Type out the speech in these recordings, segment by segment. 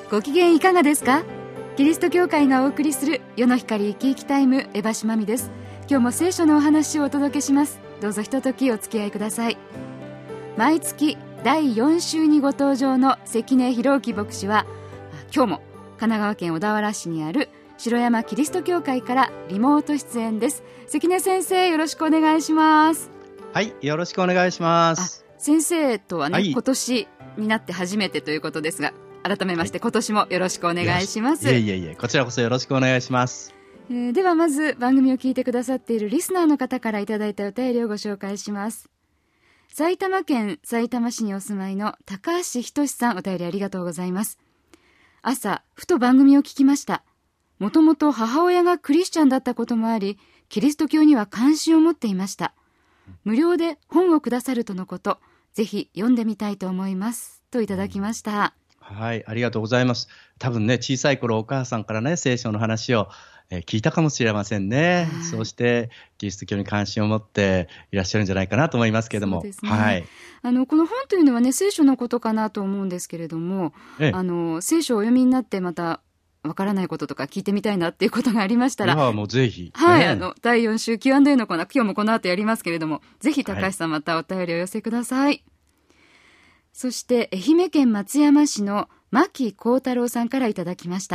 ご機嫌いかがですか？キリスト教会がお送りする世の光生き生きタイム、江橋真美です。今日も聖書のお話をお届けします。どうぞひとときお付き合いください。毎月第4週にご登場の関根弘之牧師は、今日も神奈川県小田原市にある城山キリスト教会からリモート出演です。関根先生、よろしくお願いします。 はい、よろしくお願いします。 先生とはね、 はい、 今年になって初めてということですが、改めまして、今年もよろしくお願いします。 いえ、こちらこそよろしくお願いします。 ではまず番組を聞いてくださっているリスナーの方からいただいたお便りをご紹介します。埼玉県さいたま市にお住まいの高橋仁さん、お便りありがとうございます。朝ふと番組を聞きました。もともと母親がクリスチャンだったこともあり、キリスト教には関心を持っていました。無料で本をくださるとのこと、ぜひ読んでみたいと思いますといただきました。 はい、ありがとうございます。多分ね、小さい頃お母さんからね、聖書の話を聞いたかもしれませんね。そうしてキリスト教に関心を持っていらっしゃるんじゃないかなと思いますけれども。 そうですね。 はい、 この本というのはね、聖書のことかなと思うんですけれども、聖書をお読みになってまたわからないこととか聞いてみたいなっていうことがありましたら、 もうぜひ、 はい、第4週 Q&A のコーナー、今日もこの後やりますけれども、ぜひ高橋さん、またお便りを寄せください。そして愛媛県松山市の牧幸太郎さんからいただきました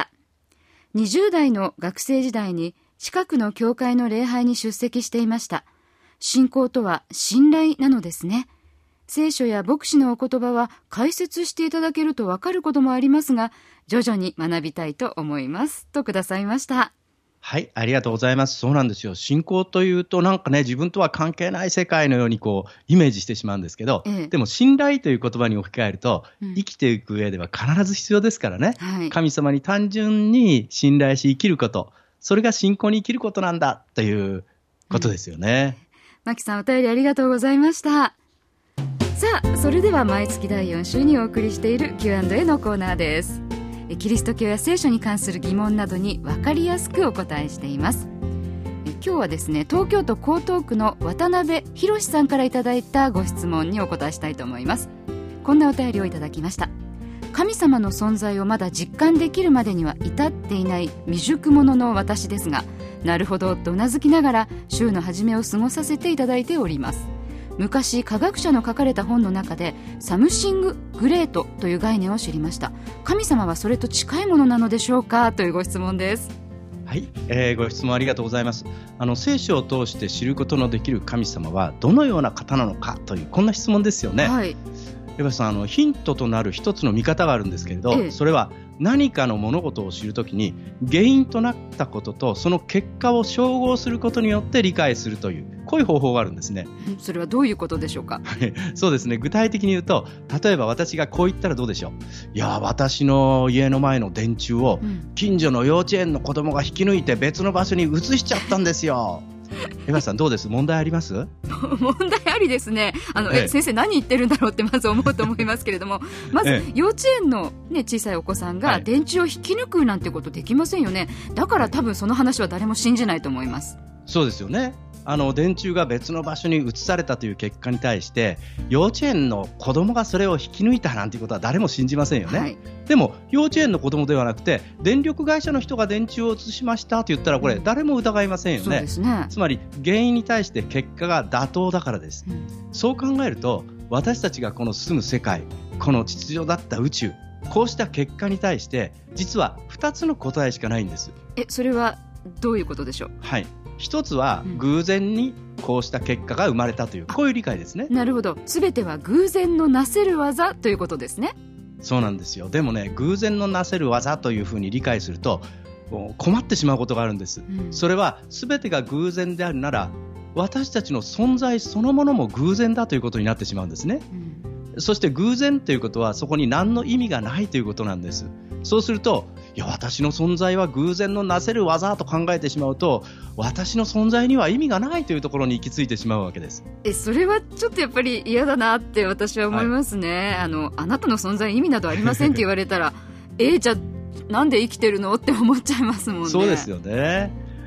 。20代の学生時代に近くの教会の礼拝に出席していました。信仰とは信頼なのですね。聖書や牧師のお言葉は解説していただけると分かることもありますが、徐々に学びたいと思いますとくださいました。 はい、ありがとうございます。そうなんですよ。信仰というとなんかね、自分とは関係ない世界のようにイメージしてしまうんですけど、でも信頼という言葉に置き換えると、生きていく上では必ず必要ですからね、神様に単純に信頼し生きること、それが信仰に生きることなんだということですよね。 牧さん、お便りありがとうございました。さあ、それでは毎月第4週にお送りしている Q&A のコーナーです。キリスト教や聖書に関する疑問などに分かりやすくお答えしています。今日はですね、東京都江東区の渡辺博さんからいただいたご質問にお答えしたいと思います。こんなお便りをいただきました。神様の存在をまだ実感できるまでには至っていない未熟者の私ですが、なるほどとうなずきながら週の初めを過ごさせていただいております。昔科学者の書かれた本の中でサムシンググレートという概念を知りました。神様はそれと近いものなのでしょうか、というご質問です。 はい、ご質問ありがとうございます。聖書を通して知ることのできる神様はどのような方なのかという、こんな質問ですよね。はい、江橋さん、ヒントとなる一つの見方があるんですけれど、それは何かの物事を知るときに原因となったこととその結果を照合することによって理解するという、こういう方法があるんですね。 それはどういうことでしょうか？ そうですね、具体的に言うと、例えば私がこう言ったらどうでしょう。いや、私の家の前の電柱を近所の幼稚園の子供が引き抜いて別の場所に移しちゃったんですよ。江橋さん、どうです？問題あります？ 問題ありですね。先生何言ってるんだろうってまず思うと思いますけれども、まず幼稚園の、小さいお子さんが電柱を引き抜くなんてことできませんよね。だから多分その話は誰も信じないと思います。 そうですよね。電柱が別の場所に移されたという結果に対して幼稚園の子供がそれを引き抜いたなんていうことは誰も信じませんよね。でも幼稚園の子供ではなくて電力会社の人が電柱を移しましたと言ったら、これ誰も疑いませんよね。そうですね。つまり原因に対して結果が妥当だからです。そう考えると、私たちがこの住む世界、この秩序だった宇宙、こうした結果に対して実は2つの答えしかないんです。 それはどういうことでしょう？ はい、一つは偶然にこうした結果が生まれたという、こういう理解ですね。 なるほど。すべては偶然のなせる技ということですね。 そうなんですよ。でもね、偶然のなせる技というふうに理解すると困ってしまうことがあるんです。それはすべてが偶然であるなら、私たちの存在そのものも偶然だということになってしまうんですね。そして偶然ということはそこに何の意味がないということなんです。そうすると、いや、私の存在は偶然のなせる技と考えてしまうと、私の存在には意味がないというところに行き着いてしまうわけです。 それはちょっとやっぱり嫌だなって私は思いますね。あなたの存在に意味などありませんって言われたらじゃあなんで生きてるのって思っちゃいますもんね。 そうですよね。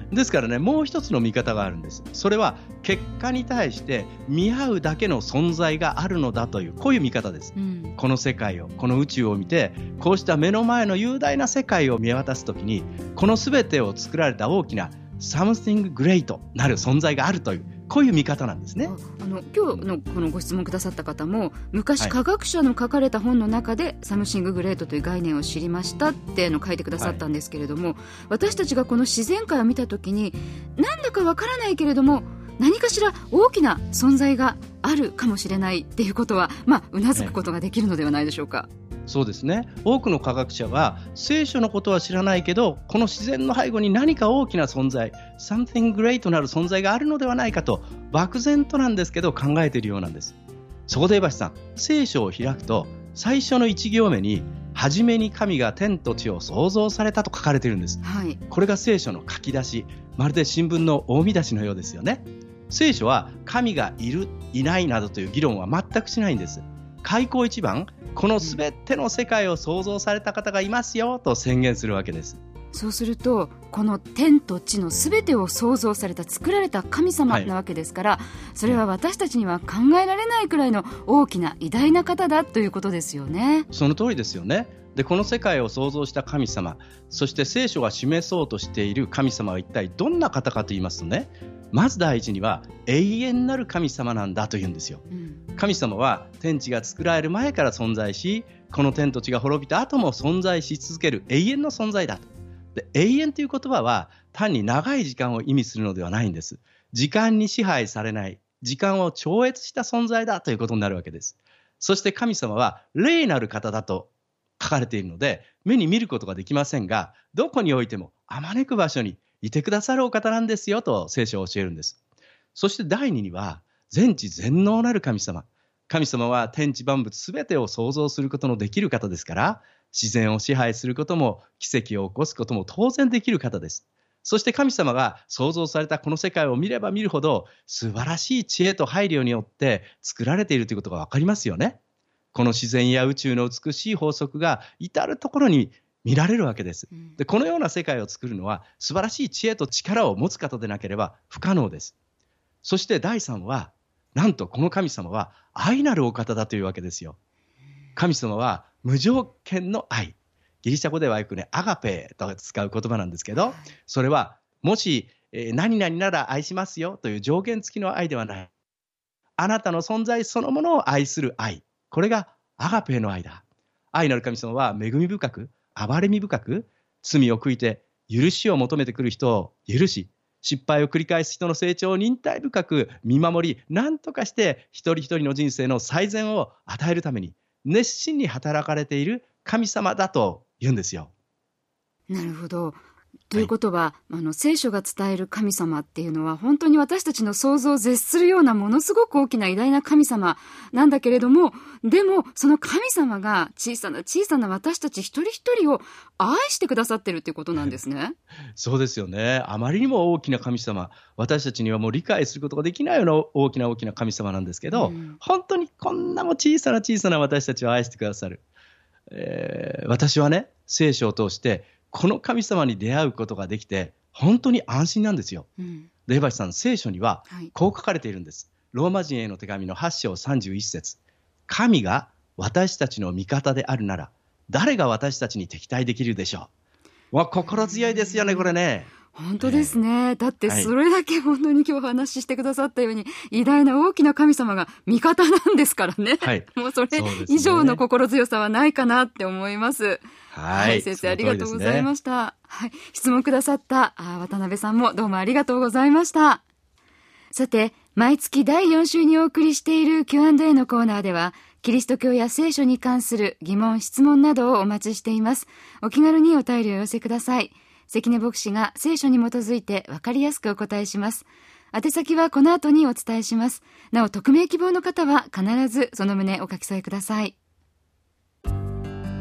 ですからね、もう一つの見方があるんです。それは結果に対して見合うだけの存在があるのだという、こういう見方です、この世界を、この宇宙を見て、こうした目の前の雄大な世界を見渡すときに、この全てを作られた大きな something great なる存在があるという、こういう見方なんですね。 今日のこのご質問くださった方も、昔科学者の書かれた本の中でサムシンググレートという概念を知りましたって書いてくださったんですけれども、私たちがこの自然界を見たときに、なんだかわからないけれども何かしら大きな存在があるかもしれないっていうことは、うなずくことができるのではないでしょうか。 そうですね。多くの科学者は聖書のことは知らないけど、この自然の背後に何か大きな存在、 something great なる存在があるのではないかと、漠然となんですけど考えているようなんです。そこで江橋さん、聖書を開くと最初の1行目に、初めに神が天と地を創造されたと書かれているんです、これが聖書の書き出し、まるで新聞の大見出しのようですよね。聖書は神がいるいないなどという議論は全くしないんです。開口一番、このすべての世界を創造された方がいますよと宣言するわけです。 そうすると、この天と地のすべてを創造された、作られた神様なわけですから、それは私たちには考えられないくらいの大きな偉大な方だということですよね。 その通りですよね。で、この世界を創造した神様、そして聖書が示そうとしている神様は一体どんな方かと言いますとね、まず第一には永遠なる神様なんだというんですよ、神様は天地が作られる前から存在し、この天と地が滅びた後も存在し続ける永遠の存在だと。で、永遠という言葉は単に長い時間を意味するのではないんです。時間に支配されない、時間を超越した存在だということになるわけです。そして神様は霊なる方だと書かれているので、目に見ることができませんが、どこにおいてもあまねく場所にいてくださるお方なんですよと聖書を教えるんです。そして第二には全知全能なる神様。神様は天地万物すべてを創造することのできる方ですから、自然を支配することも奇跡を起こすことも当然できる方です。そして神様が創造されたこの世界を見れば見るほど、素晴らしい知恵と配慮によって作られているということが分かりますよね。この自然や宇宙の美しい法則が至るところに見られるわけです。で、このような世界を作るのは素晴らしい知恵と力を持つ方でなければ不可能です。そして第3は、なんとこの神様は愛なるお方だというわけですよ。神様は無条件の愛。ギリシャ語ではよくね、アガペと使う言葉なんですけど、それはもし何々なら愛しますよという条件付きの愛ではない。あなたの存在そのものを愛する愛。これがアガペの愛だ。愛なる神様は恵み深く、憐れみ深く、罪を悔いて許しを求めてくる人を許し、失敗を繰り返す人の成長を忍耐深く見守り、何とかして一人一人の人生の最善を与えるために熱心に働かれている神様だと言うんですよ。 なるほど。ということは、聖書が伝える神様っていうのは本当に私たちの想像を絶するようなものすごく大きな偉大な神様なんだけれども、でもその神様が小さな小さな私たち一人一人を愛してくださってるっていうことなんですね。 そうですよね。あまりにも大きな神様、私たちにはもう理解することができないような大きな大きな神様なんですけど、本当にこんなも小さな小さな私たちを愛してくださる、私はね、聖書を通してこの神様に出会うことができて本当に安心なんですよ。で、江橋さん、聖書にはこう書かれているんです。ローマ人への手紙の8章31節。神が私たちの味方であるなら誰が私たちに敵対できるでしょう。心強いですよね、これね。 本当ですね。だってそれだけ本当に今日お話ししてくださったように、偉大な大きな神様が味方なんですからね。もうそれ以上の心強さはないかなって思います。先生ありがとうございました。質問くださった渡辺さんもどうもありがとうございました。さて、毎月第4週にお送りしている Q&A のコーナーでは、キリスト教や聖書に関する疑問質問などをお待ちしています。お気軽にお便りをお寄せください。関根牧師が聖書に基づいて分かりやすくお答えします。宛先はこの後にお伝えします。なお、匿名希望の方は必ずその旨お書き添えください。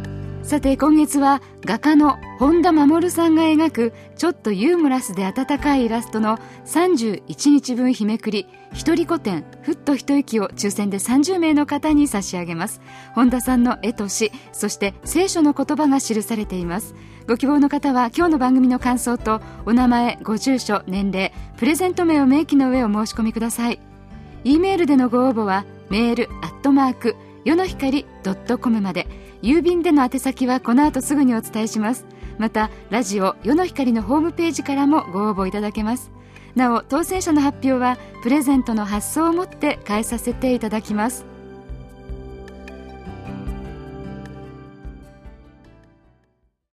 さて今月は画家の本田守さんが描くちょっとユーモラスで温かいイラストの31日分日めくり一人古典ふっと一息を抽選で30名の方に差し上げます。本田さんの絵と詩、そして聖書の言葉が記されています。ご希望の方は今日の番組の感想とお名前、ご住所、年齢、プレゼント名を明記の上お申し込みください。 E メールでのご応募はメール@世の光.com まで、郵便での宛先はこの後すぐにお伝えします。またラジオ世の光のホームページからもご応募いただけます。なお当選者の発表はプレゼントの発送をもって返させていただきます。